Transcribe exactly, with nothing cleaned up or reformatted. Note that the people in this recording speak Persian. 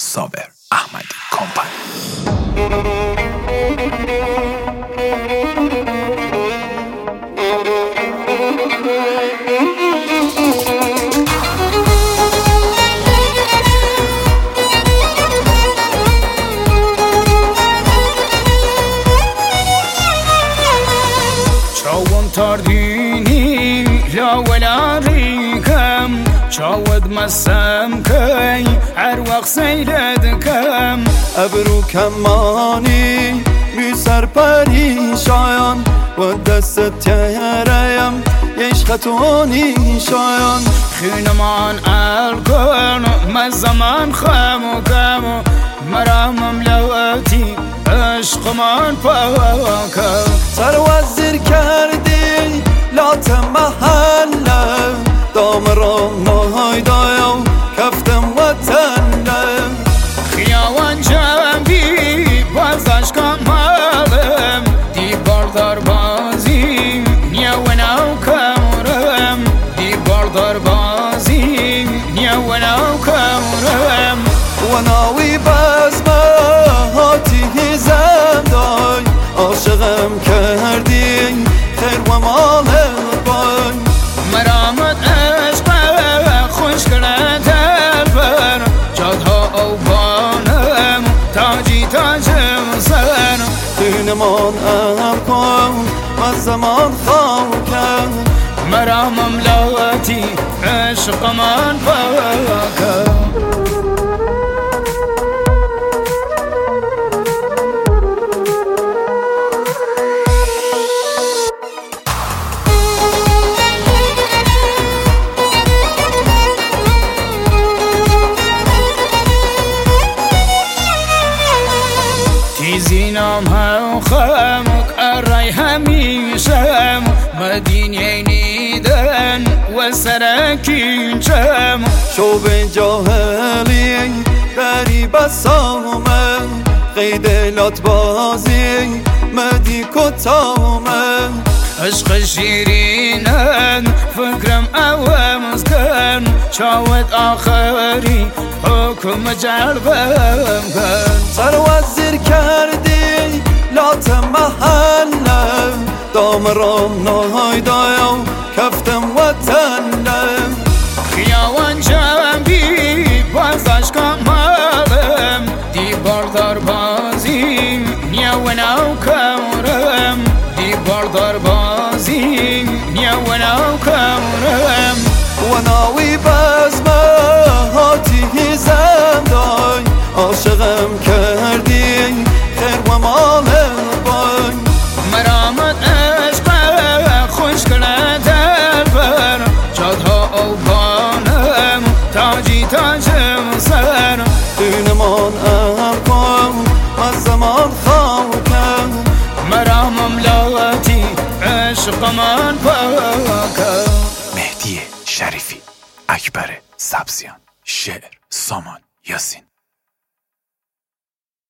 صابر احمدی کمپانی. چاوم تاردینی لا ولا ریکم چاود مسم کی هر وقت سیلدکم ابرو کمانی بی سر پریشان و دست تیریم یش خطونی شایان خینمان الکن مزمان خم و کم مرا مملوتی عشقمان پاکم سر وزیر کردی لات محله دام را مای دایم کفتم وطنه خیاوان جنبی بازش کمالم دی باردار بازی نیو نو کمرم دی باردار بازی نیو نو کمرم و ناوی بزمه هاتی زندای عاشقم کردی خیر و مال بای مرامت عشق خوش کرد دلبر جادها او بانم تاجی تاجم سر دینمان ام کن من زمان خاکم مرا مملوتی عشق من پاکم تیزینام هم خمک ارای همیشم مدینه نیدن و سرکین چم شوب جاهلی دری بسامه قید لات بازی مدی کتامه عشق شیرینن فکرم اوامز کن چاوت آخری حکم جلبم کن سر وزیر کردی لات محله دام رام نای دایم کفتم وطنه خیاوان جنبی بازش کمالم دی باردار بازی نیو نو کمرم دی باردار بازی نیو نو کمرم و ناوی بزمه هاتی زندای عاشقم کردی خیر و مال بای مرامت عشق خوش کرد دلبر جادها او بانم تاجی تاجم سر دینمان ام کن من زمان خاکم مرا مملوتی عشق من پاکم. مهدی شریفی، اکبر سبزیان، شعر سامان یاسین.